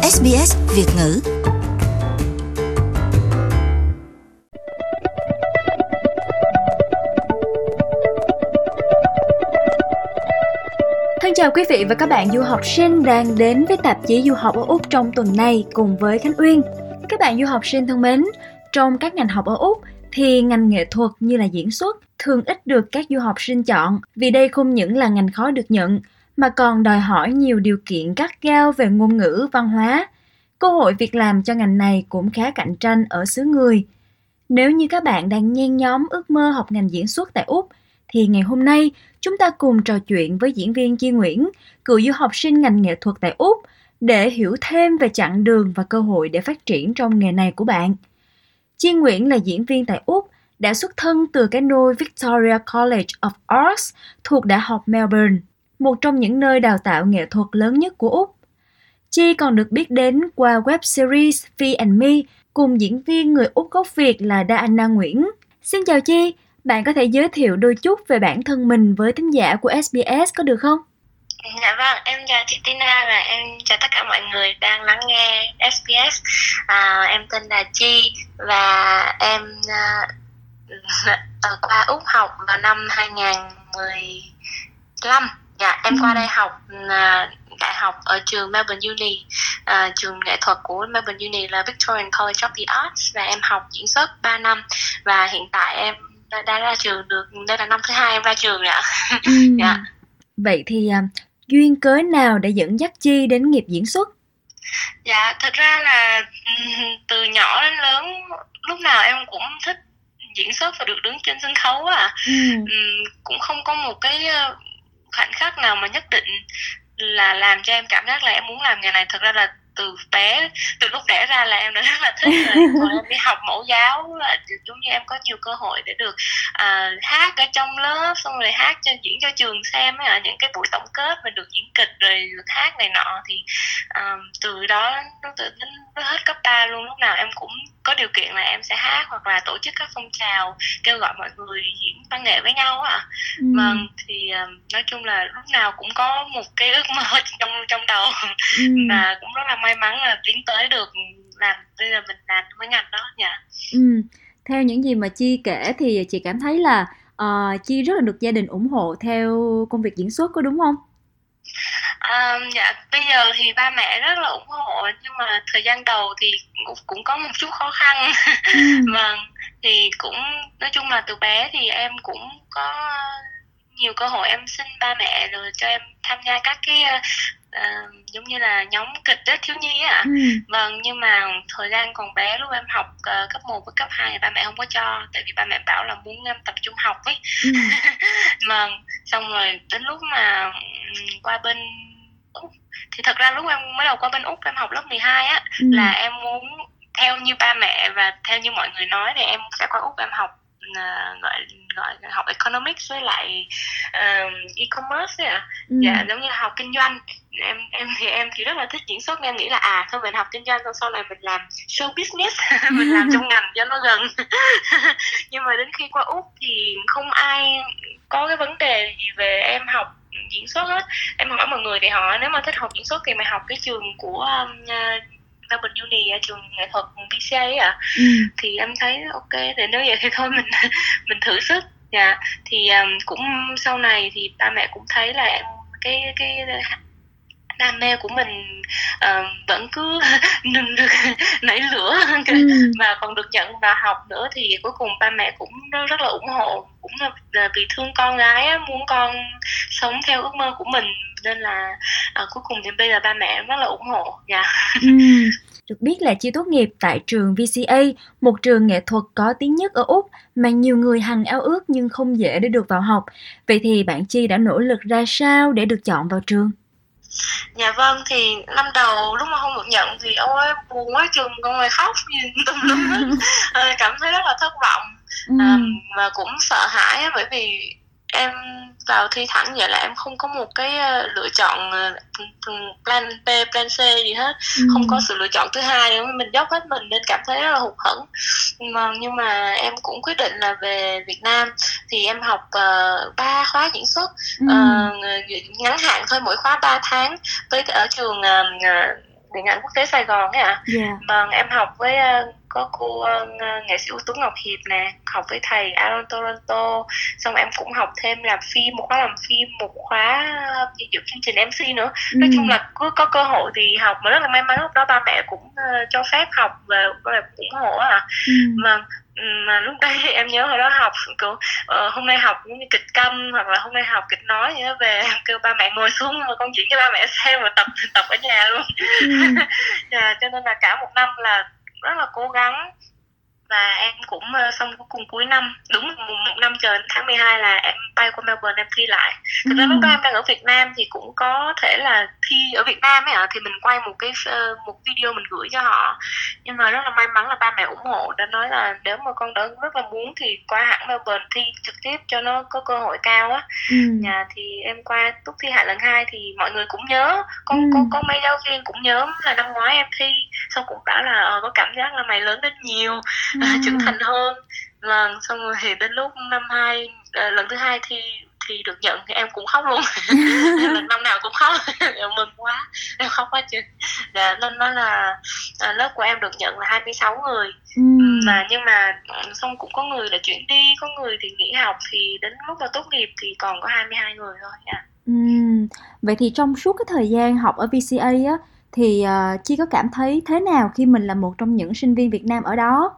SBS Việt ngữ. Thân chào quý vị và các bạn du học sinh đang đến với tạp chí Du học ở Úc trong tuần này cùng với Khánh Uyên. Các bạn du học sinh thân mến, trong các ngành học ở Úc thì ngành nghệ thuật như là diễn xuất thường ít được các du học sinh chọn vì đây không những là ngành khó được nhận mà còn đòi hỏi nhiều điều kiện gắt gao về ngôn ngữ, văn hóa. Cơ hội việc làm cho ngành này cũng khá cạnh tranh ở xứ người. Nếu như các bạn đang nhen nhóm ước mơ học ngành diễn xuất tại Úc thì ngày hôm nay chúng ta cùng trò chuyện với diễn viên Chi Nguyễn, cựu du học sinh ngành nghệ thuật tại Úc, để hiểu thêm về chặng đường và cơ hội để phát triển trong nghề này của bạn. Chi Nguyễn là diễn viên tại Úc, đã xuất thân từ cái nôi Victoria College of Arts thuộc Đại học Melbourne, một trong những nơi đào tạo nghệ thuật lớn nhất của Úc. Chi còn được biết đến qua web series Phi and Me cùng diễn viên người Úc gốc Việt là Diana Nguyễn. Xin chào Chi, bạn có thể giới thiệu đôi chút về bản thân mình với thính giả của SBS có được không? Dạ vâng, em chào chị Tina và em chào tất cả mọi người đang lắng nghe SBS. Em tên là Chi và em qua Úc học vào năm 2015. Dạ, em qua đây học đại học ở trường Melbourne Uni, trường nghệ thuật của Melbourne Uni là Victorian College of the Arts, và em học diễn xuất 3 năm và hiện tại em đã ra trường được, đây là năm thứ 2 em ra trường ạ. Dạ. Vậy thì duyên cớ nào để dẫn dắt Chi đến nghiệp diễn xuất? Dạ, thật ra là từ nhỏ đến lớn lúc nào em cũng thích diễn xuất và được đứng trên sân khấu cũng không có một cái khoảnh khắc nào mà nhất định là làm cho em cảm giác là em muốn làm nghề này. Thật ra là từ bé, từ lúc đẻ ra là em đã rất là thích rồi. Còn em đi học mẫu giáo là giống như em có nhiều cơ hội để được hát ở trong lớp, xong rồi hát diễn cho trường xem ấy, những cái buổi tổng kết và được diễn kịch rồi được hát này nọ. Thì từ đó đến hết cấp 3 luôn, lúc nào em cũng có điều kiện là em sẽ hát hoặc là tổ chức các phong trào kêu gọi mọi người diễn văn nghệ với nhau ạ. Vâng, thì nói chung là lúc nào cũng có một cái ước mơ trong đầu và cũng rất là may mắn là tiến tới được làm, bây giờ mình làm với ngành đó nha. Theo những gì mà Chi kể thì chị cảm thấy là Chi rất là được gia đình ủng hộ theo công việc diễn xuất, có đúng không? Dạ, bây giờ thì ba mẹ rất là ủng hộ, nhưng mà thời gian đầu thì cũng có một chút khó khăn. Vâng, thì cũng nói chung là từ bé thì em cũng có nhiều cơ hội, em xin ba mẹ rồi cho em tham gia các cái giống như là nhóm kịch đó, thiếu nhi ạ. Vâng, nhưng mà thời gian còn bé lúc em học cấp 1 với cấp 2 thì ba mẹ không có cho, tại vì ba mẹ bảo là muốn em tập trung học ấy. Vâng, xong rồi đến lúc mà qua bên Úc thì thật ra lúc em mới đầu qua bên Úc em học lớp 12 á, là em muốn theo như ba mẹ và theo như mọi người nói thì em sẽ qua Úc em học gọi học economics với lại e-commerce ấy ạ. Dạ, giống như học kinh doanh. Em thì rất là thích diễn xuất nên em nghĩ là thôi mình học kinh doanh xong sau này mình làm show business mình làm trong ngành cho nó gần. Nhưng mà đến khi qua Úc thì không ai có cái vấn đề gì về em học diễn xuất hết. Em hỏi mọi người thì họ nếu mà thích học diễn xuất thì mày học cái trường của Melbourne Uni, trường nghệ thuật BCA ấy ạ. Thì em thấy ok, thì nếu vậy thì thôi mình thử sức. Dạ, thì cũng sau này thì ba mẹ cũng thấy là em cái đam mê của mình vẫn cứ được nảy lửa và còn được nhận vào học nữa, thì cuối cùng ba mẹ cũng rất là ủng hộ, cũng là vì thương con gái á, muốn con sống theo ước mơ của mình, nên là cuối cùng thì bây giờ ba mẹ rất là ủng hộ. Dạ. Được biết là Chi tốt nghiệp tại trường VCA, một trường nghệ thuật có tiếng nhất ở Úc mà nhiều người hằng ao ước nhưng không dễ để được vào học. Vậy thì bạn Chi đã nỗ lực ra sao để được chọn vào trường? Dạ vâng, thì năm đầu lúc mà không được nhận thì ôi buồn quá, trường con người khóc nhìn tùm lum hết. Cảm thấy rất là thất vọng và cũng sợ hãi, bởi vì em vào thi thẳng vậy là em không có một cái lựa chọn plan B, plan C gì hết, không có sự lựa chọn thứ hai nữa, mình dốc hết mình nên cảm thấy rất là hụt hẫng. Nhưng mà em cũng quyết định là về Việt Nam thì em học 3 khóa diễn xuất ngắn hạn thôi, mỗi khóa 3 tháng, với ở trường Điện ảnh Quốc tế Sài Gòn ấy ạ. Dạ. Vâng, em học với có cô nghệ sĩ ưu tú Ngọc Hiệp nè, học với thầy Aaron Toronto, xong em cũng học thêm làm phim, một khóa làm phim, một khóa dựng chương trình MC nữa. Nói chung là cứ có cơ hội thì học, mà rất là may mắn lúc đó ba mẹ cũng cho phép học và cũng ủng hộ ạ. Vâng. Mà lúc đấy em nhớ hồi đó học kiểu hôm nay học như kịch câm hoặc là hôm nay học kịch nói vậy đó, về em kêu ba mẹ ngồi xuống mà con diễn cho ba mẹ xem và tập ở nhà luôn. Cho nên là cả một năm là rất là cố gắng. Và em cũng xong cùng cuối năm, đúng một năm chờ tháng 12 là em bay qua Melbourne em thi lại. Thực ra lúc đó em đang ở Việt Nam thì cũng có thể là thi ở Việt Nam ấy ạ, thì mình quay một video mình gửi cho họ. Nhưng mà rất là may mắn là ba mẹ ủng hộ, đã nói là nếu mà con đã rất là muốn thì qua hẳn Melbourne thi trực tiếp cho nó có cơ hội cao á. Thì em qua lúc thi Hạ lần 2 thì mọi người cũng nhớ, có mấy giáo viên cũng nhớ là năm ngoái em thi, xong cũng bảo là có cảm giác là mày lớn lên nhiều, trưởng thành hơn. Lần xong rồi thì đến lúc lần thứ hai thì được nhận thì em cũng khóc luôn. Lần năm nào cũng khóc. Em mừng quá, em khóc quá chứ. Nên nói là lớp của em được nhận là 26 người. Nhưng mà xong cũng có người là chuyển đi, có người thì nghỉ học, thì đến lúc mà tốt nghiệp thì còn có 22 người thôi. Vậy thì trong suốt cái thời gian học ở VCA á, thì Chi có cảm thấy thế nào khi mình là một trong những sinh viên Việt Nam ở đó?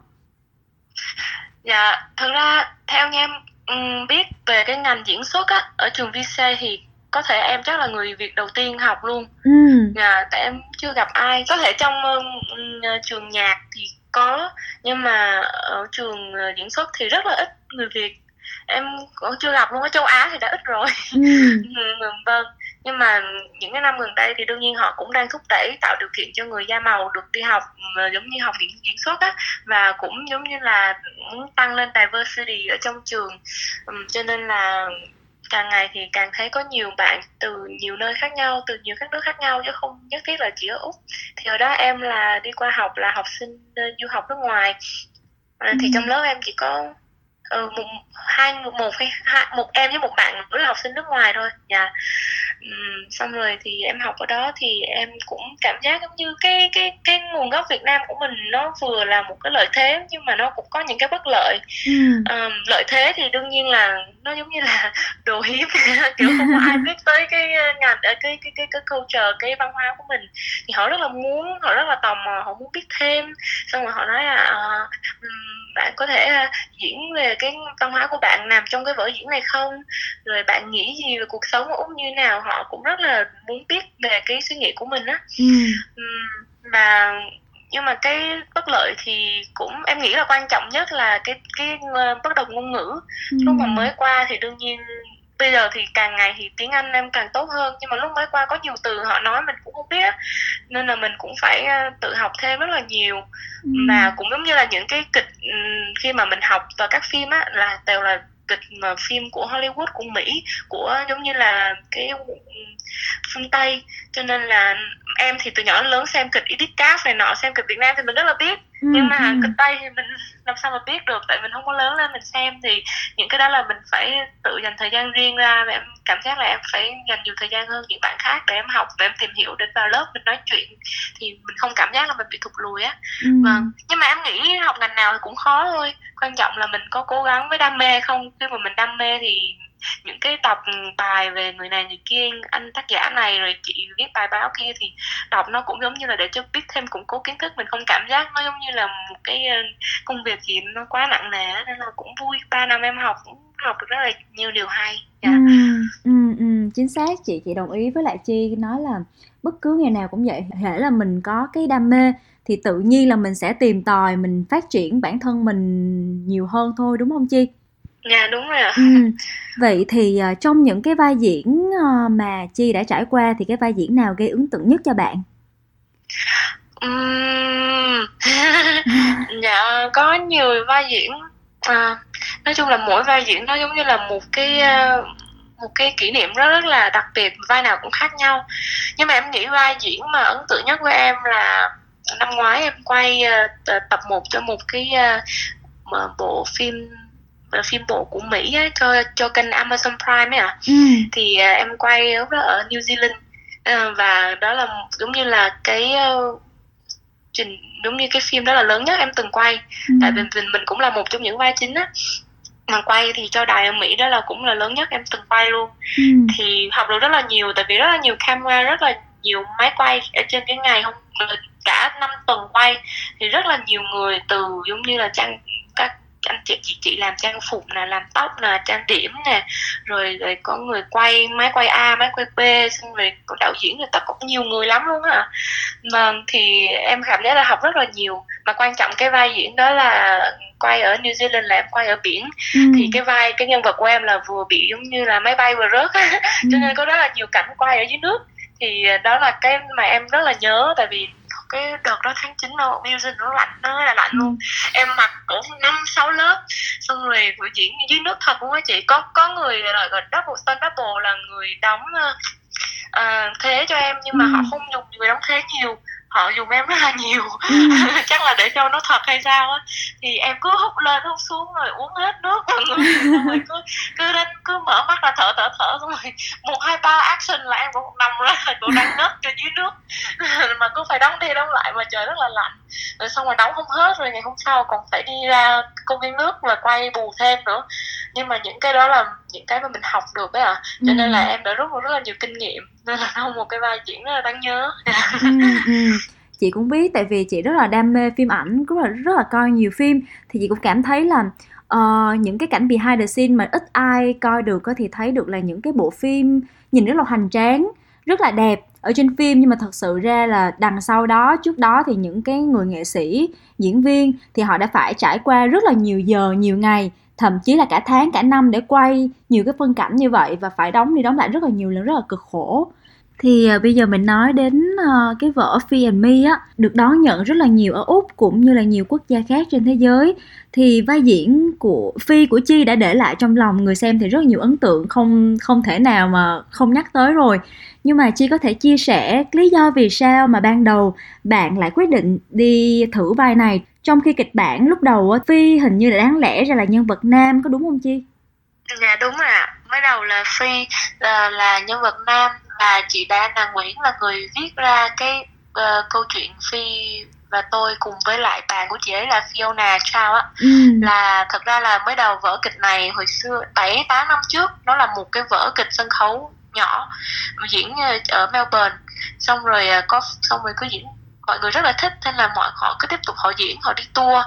Dạ, thực ra theo như em biết về cái ngành diễn xuất á, ở trường VCA thì có thể em chắc là người Việt đầu tiên học luôn. Tại em chưa gặp ai. Có thể trong trường nhạc thì có, nhưng mà ở trường diễn xuất thì rất là ít người Việt. Em cũng chưa gặp luôn. Ở châu Á thì đã ít rồi. Vâng. Nhưng mà những cái năm gần đây thì đương nhiên họ cũng đang thúc đẩy tạo điều kiện cho người da màu được đi học, giống như học diễn xuất á, và cũng giống như là muốn tăng lên diversity ở trong trường. Cho nên là càng ngày thì càng thấy có nhiều bạn từ nhiều nơi khác nhau, từ nhiều các nước khác nhau, chứ không nhất thiết là chỉ ở Úc. Thì hồi đó em là đi qua học là học sinh du học nước ngoài. Thì trong lớp em chỉ có một em với một bạn nữa là học sinh nước ngoài thôi. Xong rồi thì em học ở đó thì em cũng cảm giác giống như cái nguồn gốc Việt Nam của mình nó vừa là một cái lợi thế, nhưng mà nó cũng có những cái bất lợi. Lợi thế thì đương nhiên là nó giống như là đồ hiếm, kiểu không có ai biết tới cái ngành cái culture, cái văn hóa của mình, thì họ rất là tò mò, họ muốn biết thêm. Xong rồi họ nói là bạn có thể diễn về cái văn hóa của bạn nằm trong cái vở diễn này không, rồi bạn nghĩ gì về cuộc sống ở Úc như nào. Họ cũng rất là muốn biết về cái suy nghĩ của mình á. Nhưng mà cái bất lợi thì cũng em nghĩ là quan trọng nhất là cái bất đồng ngôn ngữ. Lúc mà mới qua thì đương nhiên bây giờ thì càng ngày thì tiếng Anh em càng tốt hơn, nhưng mà lúc mới qua có nhiều từ họ nói mình cũng không biết, nên là mình cũng phải tự học thêm rất là nhiều. Và cũng giống như là những cái kịch khi mà mình học vào các phim á, là đều là kịch mà phim của Hollywood, của Mỹ, của giống như là cái phương Tây. Cho nên là em thì từ nhỏ đến lớn xem kịch Edith Cast này nọ, xem kịch Việt Nam thì mình rất là biết, nhưng mà kịch Tây thì mình làm sao mà biết được, tại mình không có lớn lên mình xem. Thì những cái đó là mình phải tự dành thời gian riêng ra, và em cảm giác là em phải dành nhiều thời gian hơn những bạn khác để em học, để em tìm hiểu, để vào lớp mình nói chuyện thì mình không cảm giác là mình bị thụt lùi á. Vâng. Nhưng mà em nghĩ học ngành nào thì cũng khó thôi, quan trọng là mình có cố gắng với đam mê hay không. Khi mà mình đam mê thì những cái đọc bài về người này người kia, anh tác giả này rồi chị viết bài báo kia, thì đọc nó cũng giống như là để cho biết thêm, củng cố kiến thức. Mình không cảm giác nó giống như là một cái công việc gì nó quá nặng nề, nên là cũng vui. 3 năm em học cũng học được rất là nhiều điều hay. Chính xác, chị đồng ý với lại Chi nói là bất cứ nghề nào cũng vậy, thể là mình có cái đam mê thì tự nhiên là mình sẽ tìm tòi, mình phát triển bản thân mình nhiều hơn thôi, đúng không Chi? Dạ đúng rồi ạ. Vậy thì trong những cái vai diễn mà Chi đã trải qua thì cái vai diễn nào gây ấn tượng nhất cho bạn? Dạ có nhiều vai diễn. Nói chung là mỗi vai diễn nó giống như là một cái kỷ niệm rất rất là đặc biệt, vai nào cũng khác nhau. Nhưng mà em nghĩ vai diễn mà ấn tượng nhất với em là năm ngoái em quay tập 1 cho một cái bộ phim bộ của Mỹ á, cho kênh Amazon Prime ấy ạ. Thì em quay lúc đó ở New Zealand. Và đó là giống như là cái giống như cái phim đó là lớn nhất em từng quay. Tại vì mình cũng là một trong những vai chính á, mà quay thì cho đài ở Mỹ đó là cũng là lớn nhất em từng quay luôn. Thì học được rất là nhiều, tại vì rất là nhiều camera, rất là nhiều máy quay ở trên cái ngày hôm cả 5 tuần quay, thì rất là nhiều người, từ giống như là các anh chị làm trang phục nè, làm tóc nè, trang điểm nè, rồi có người quay máy quay A, máy quay B, xong rồi đạo diễn, người ta cũng nhiều người lắm luôn á. Mà thì em cảm giác là học rất là nhiều, mà quan trọng cái vai diễn đó là quay ở New Zealand, là em quay ở biển. Thì cái nhân vật của em là vừa bị giống như là máy bay vừa rớt á, cho nên có rất là nhiều cảnh quay ở dưới nước. Thì đó là cái mà em rất là nhớ, tại vì cái đợt đó tháng 9 mà New Zealand nó lạnh, nó là lạnh luôn. Em mặc cũng 5-6 lớp, xong rồi buổi diễn dưới nước thật luôn á chị. Có người gọi double stunt double, là người đóng thế cho em, nhưng mà họ không dùng người đóng thế nhiều, họ dùng em rất là nhiều. Chắc là để cho nó thật hay sao á. Thì em cứ hút lên hút xuống rồi uống hết nước vào người, xong rồi cứ mở mắt ra thở xong rồi 1, 2, 3 action là em cũng nằm ra, cũng đang ngất cho dưới nước. Mà cứ phải đóng đi đóng lại, mà trời rất là lạnh. Rồi xong rồi đóng không hết, rồi ngày hôm sau còn phải đi ra công viên nước và quay bù thêm nữa. Nhưng mà những cái đó là những cái mà mình học được ấy ạ. Cho nên là em đã rút được rất là nhiều kinh nghiệm, nên là nó một cái vai diễn rất là đáng nhớ. Chị cũng biết, tại vì chị rất là đam mê phim ảnh, rất là coi nhiều phim, thì chị cũng cảm thấy là những cái cảnh behind the scene mà ít ai coi được thì thấy được là những cái bộ phim nhìn rất là hoành tráng, rất là đẹp ở trên phim, nhưng mà thật sự ra là đằng sau đó, trước đó thì những cái người nghệ sĩ, diễn viên thì họ đã phải trải qua rất là nhiều giờ, nhiều ngày, thậm chí là cả tháng, cả năm để quay nhiều cái phân cảnh như vậy, và phải đóng đi đóng lại rất là nhiều lần, rất là cực khổ. Thì bây giờ mình nói đến cái vở Phi and Me á, được đón nhận rất là nhiều ở Úc cũng như là nhiều quốc gia khác trên thế giới. Thì vai diễn của Phi, của Chi đã để lại trong lòng người xem thì rất là nhiều ấn tượng, không thể nào mà không nhắc tới rồi. Nhưng mà Chi có thể chia sẻ lý do vì sao mà ban đầu bạn lại quyết định đi thử vai này, trong khi kịch bản lúc đầu á, Phi hình như là đáng lẽ ra là nhân vật nam, có đúng không Chi? Dạ đúng rồi ạ. Mới đầu là Phi là nhân vật nam, và chị Đana Nguyễn là người viết ra cái câu chuyện Phi và tôi cùng với lại bạn của chị ấy là Fiona Chow á. Là thật ra là mới đầu vở kịch này hồi xưa 7-8 năm trước, nó là một cái vở kịch sân khấu nhỏ diễn ở Melbourne, xong rồi cứ diễn, mọi người rất là thích, nên là họ cứ tiếp tục họ diễn, họ đi tour.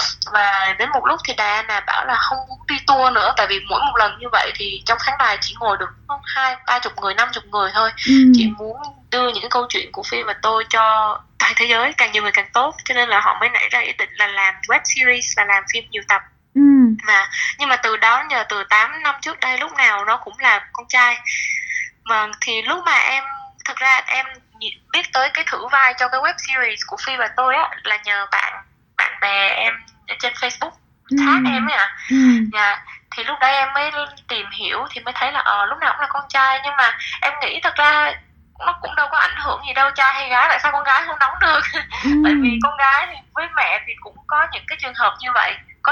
Và đến một lúc thì Diana bảo là không muốn đi tour nữa, tại vì mỗi một lần như vậy thì trong khán đài chỉ ngồi được 20-30 người, 50 người thôi. Chị muốn đưa những cái câu chuyện của Phi và tôi cho toàn thế giới, càng nhiều người càng tốt. Cho nên là họ mới nảy ra ý định là làm web series, là làm phim nhiều tập. Nhưng mà từ đó giờ, từ 8 năm trước đây, lúc nào nó cũng là con trai. Mà thì lúc mà thật ra em biết tới cái thử vai cho cái web series của Phi và tôi á, là nhờ bạn bè em ở trên Facebook tag em ấy ạ. Dạ. Thì lúc đấy em mới tìm hiểu thì mới thấy là lúc nào cũng là con trai, nhưng mà em nghĩ thật ra nó cũng đâu có ảnh hưởng gì đâu, trai hay gái, tại sao con gái không đóng được? Tại vì con gái thì với mẹ thì cũng có những cái trường hợp như vậy, cũng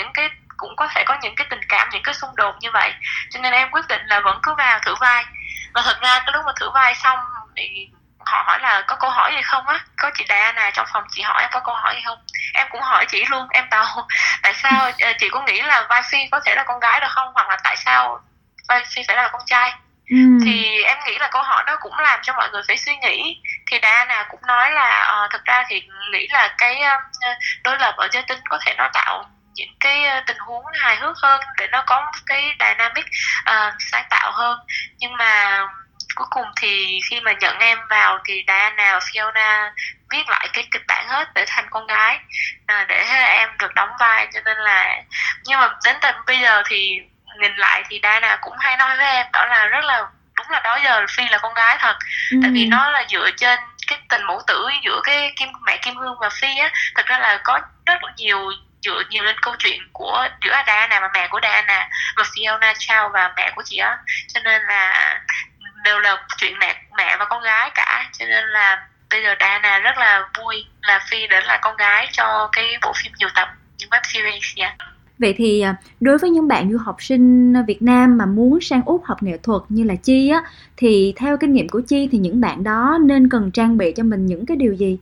có thể có những cái tình cảm, những cái xung đột như vậy. Cho nên em quyết định là vẫn cứ vào thử vai. Và thật ra cái lúc mà thử vai xong thì họ hỏi là có câu hỏi gì không á, có chị Diana trong phòng, chị hỏi em có câu hỏi gì không, em cũng hỏi chị luôn, em tò tại sao chị có nghĩ là vai Phi có thể là con gái được không, hoặc là tại sao vai Phi phải là con trai. Thì em nghĩ là câu hỏi đó cũng làm cho mọi người phải suy nghĩ. Thì Diana cũng nói là thật ra thì nghĩ là cái đối lập ở giới tính có thể nó tạo những cái tình huống hài hước hơn, để nó có cái dynamic sáng tạo hơn. Nhưng mà cuối cùng thì khi mà nhận em vào thì Diana và Fiona viết lại cái kịch bản hết để thành con gái, để em được đóng vai. Cho nên là, nhưng mà đến tận bây giờ thì nhìn lại thì Diana cũng hay nói với em đó là đúng là đó giờ Phi là con gái thật. Tại vì nó là dựa trên cái tình mẫu tử giữa cái mẹ Kim Hương và Phi á. Thật ra là có rất là dựa nhiều lên câu chuyện của giữa Diana và mẹ của Diana, và Fiona Chow và mẹ của chị á. Cho nên là đều là chuyện mẹ và con gái cả. Cho nên là bây giờ Diana rất là vui là Phi đến là con gái cho cái bộ phim nhiều tập, những web series. Vậy thì đối với những bạn du học sinh Việt Nam mà muốn sang Úc học nghệ thuật như là Chi á, thì theo kinh nghiệm của Chi thì những bạn đó nên cần trang bị cho mình những cái điều gì?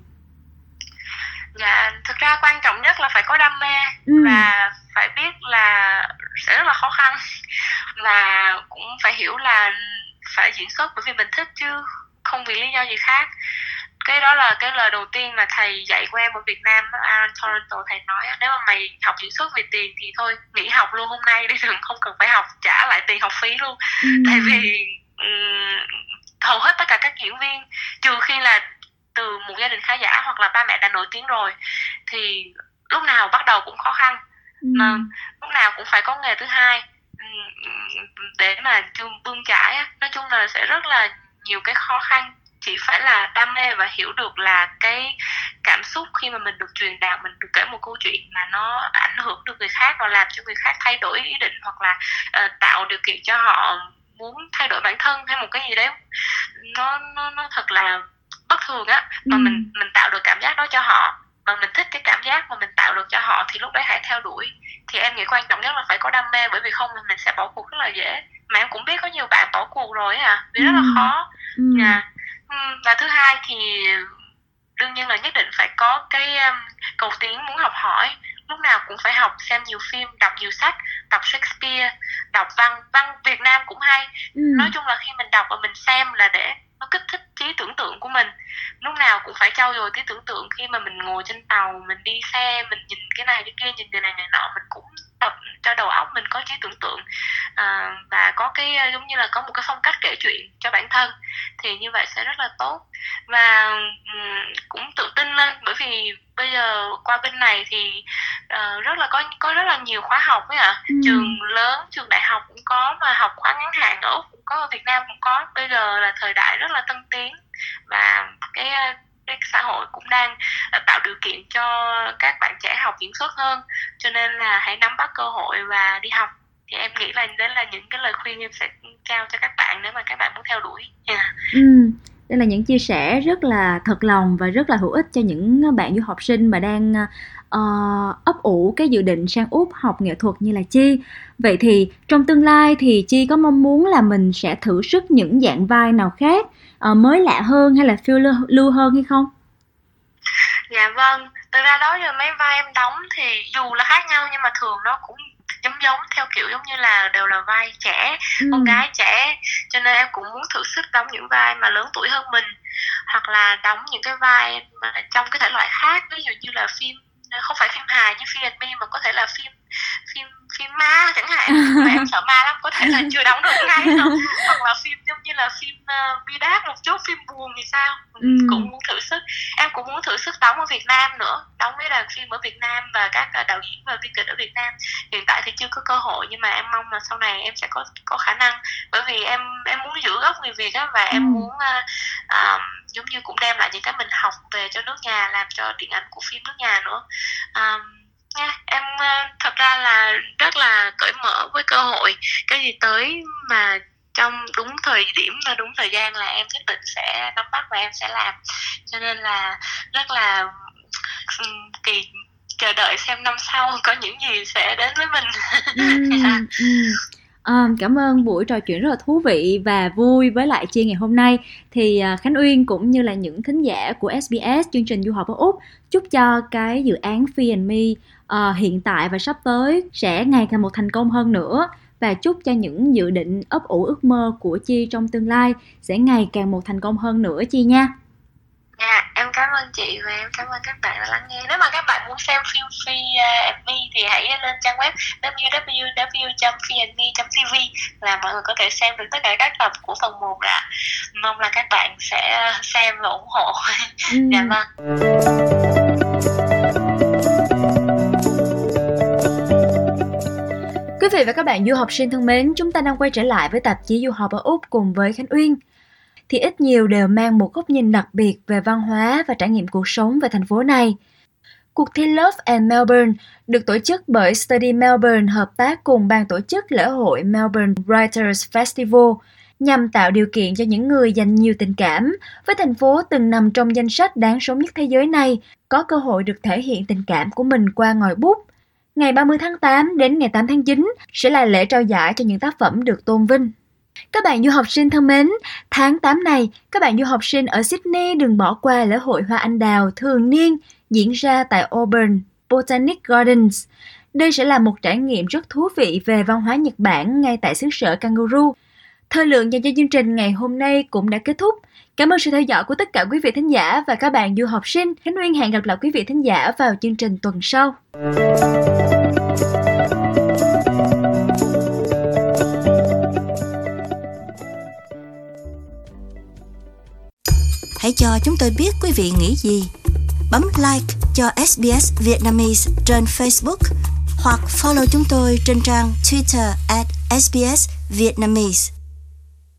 Dạ, thực ra quan trọng nhất là phải có đam mê và phải biết là sẽ rất là khó khăn, và cũng phải hiểu là phải diễn xuất bởi vì mình thích chứ không vì lý do gì khác. Cái đó là cái lời đầu tiên mà thầy dạy của em ở Việt Nam, Aaron Toronto, thầy nói nếu mà mày học diễn xuất vì tiền thì thôi nghỉ học luôn hôm nay đi, đừng, không cần phải học, trả lại tiền học phí luôn. Tại vì hầu hết tất cả các diễn viên, trừ khi là từ một gia đình khá giả hoặc là ba mẹ đã nổi tiếng rồi, thì lúc nào bắt đầu cũng khó khăn, mà lúc nào cũng phải có nghề thứ hai để mà bươn chải. Nói chung là sẽ rất là nhiều cái khó khăn, chỉ phải là đam mê và hiểu được là cái cảm xúc khi mà mình được truyền đạt, mình được kể một câu chuyện mà nó ảnh hưởng được người khác và làm cho người khác thay đổi ý định, hoặc là tạo điều kiện cho họ muốn thay đổi bản thân hay một cái gì đấy nó thật là bất thường á, mà mình tạo được cảm giác đó cho họ, mà mình thích cái cảm giác mà mình tạo được cho họ thì lúc đấy hãy theo đuổi. Thì em nghĩ quan trọng nhất là phải có đam mê, bởi vì không là mình sẽ bỏ cuộc rất là dễ. Mà em cũng biết có nhiều bạn bỏ cuộc rồi vì rất là khó. Và thứ hai thì đương nhiên là nhất định phải có cái cầu tiến muốn học hỏi, lúc nào cũng phải học, xem nhiều phim, đọc nhiều sách, đọc Shakespeare, đọc văn Việt Nam cũng hay. Nói chung là khi mình đọc và mình xem là để nó kích thích trí tưởng tượng của mình, lúc nào cũng phải trau dồi trí tưởng tượng. Khi mà mình ngồi trên tàu, mình đi xe, mình nhìn cái này cái kia, nhìn người này người nọ, mình cũng tập cho đầu óc mình có trí tưởng tượng, và có cái giống như là có một cái phong cách kể chuyện cho bản thân, thì như vậy sẽ rất là tốt. Và cũng tự tin lên, bởi vì bây giờ qua bên này thì rất là có rất là nhiều khóa học ấy trường lớn, trường đại học cũng có, mà học khóa ngắn hạn ở Úc cũng có, ở Việt Nam cũng có. Bây giờ là thời đại rất là tân tiến, và cái xã hội cũng đang tạo điều kiện cho các bạn trẻ học diễn xuất hơn, cho nên là hãy nắm bắt cơ hội và đi học. Thì em nghĩ là đấy là những cái lời khuyên em sẽ trao cho các bạn nếu mà các bạn muốn theo đuổi. Đây là những chia sẻ rất là thật lòng và rất là hữu ích cho những bạn du học sinh mà đang ấp ủ cái dự định sang Úc học nghệ thuật như là Chi. Vậy thì trong tương lai thì Chi có mong muốn là mình sẽ thử sức những dạng vai nào khác mới lạ hơn hay là phiêu lưu hơn hay không? Dạ vâng, thực ra đó giờ mấy vai em đóng thì dù là khác nhau nhưng mà thường nó cũng giống theo kiểu giống như là đều là vai trẻ, con gái trẻ, cho nên em cũng muốn thử sức đóng những vai mà lớn tuổi hơn mình, hoặc là đóng những cái vai mà trong cái thể loại khác, ví dụ như là phim, không phải phim hài như Phi and Me mà có thể là phim ma chẳng hạn, mà em sợ ma lắm, có thể là chưa đóng được ngay đâu, hoặc là phim giống như là phim bi đát một chút, phim buồn thì sao. Cũng muốn thử sức. Em cũng muốn thử sức đóng ở Việt Nam nữa, đóng mấy đoàn phim ở Việt Nam và các đạo diễn và biên kịch ở Việt Nam. Hiện tại thì chưa có cơ hội, nhưng mà em mong là sau này em sẽ có khả năng, bởi vì em muốn giữ gốc người Việt á, và em muốn giống như cũng đem lại những cái mình học về cho nước nhà, làm cho điện ảnh của phim nước nhà nữa. Em thật ra là rất là cởi mở với cơ hội, cái gì tới mà trong đúng thời điểm và đúng thời gian là em nhất định sẽ nắm bắt và em sẽ làm, cho nên là rất là chờ đợi xem năm sau có những gì sẽ đến với mình. Cảm ơn buổi trò chuyện rất là thú vị và vui với lại Chi ngày hôm nay. Thì Khánh Uyên cũng như là những thính giả của SBS chương trình Du học ở Úc chúc cho cái dự án Phi and Me hiện tại và sắp tới sẽ ngày càng một thành công hơn nữa, và chúc cho những dự định ấp ủ ước mơ của Chi trong tương lai sẽ ngày càng một thành công hơn nữa Chi nha. Dạ, em cảm ơn chị và em cảm ơn các bạn đã lắng nghe. Nếu mà các bạn muốn xem phim Phi and Me thì hãy lên trang web www.phiandme.tv là mọi người có thể xem được tất cả các tập của phần 1 ạ. Mong là các bạn sẽ xem và ủng hộ. Dạ vâng. Quý vị và các bạn du học sinh thân mến, chúng ta đang quay trở lại với tạp chí Du học ở Úc cùng với Khánh Uyên. Thì ít nhiều đều mang một góc nhìn đặc biệt về văn hóa và trải nghiệm cuộc sống về thành phố này. Cuộc thi Love and Melbourne được tổ chức bởi Study Melbourne hợp tác cùng ban tổ chức lễ hội Melbourne Writers Festival nhằm tạo điều kiện cho những người dành nhiều tình cảm với thành phố từng nằm trong danh sách đáng sống nhất thế giới này có cơ hội được thể hiện tình cảm của mình qua ngòi bút. Ngày 30 tháng 8 đến ngày 8 tháng 9 sẽ là lễ trao giải cho những tác phẩm được tôn vinh. Các bạn du học sinh thân mến, tháng 8 này, các bạn du học sinh ở Sydney đừng bỏ qua lễ hội hoa anh đào thường niên diễn ra tại Auburn Botanic Gardens. Đây sẽ là một trải nghiệm rất thú vị về văn hóa Nhật Bản ngay tại xứ sở kangaroo. Thời lượng dành cho chương trình ngày hôm nay cũng đã kết thúc. Cảm ơn sự theo dõi của tất cả quý vị thính giả và các bạn du học sinh. Khánh Uyên hẹn gặp lại quý vị thính giả vào chương trình tuần sau. Hãy cho chúng tôi biết quý vị nghĩ gì. Bấm like cho SBS Vietnamese trên Facebook hoặc follow chúng tôi trên trang Twitter @SBS Vietnamese.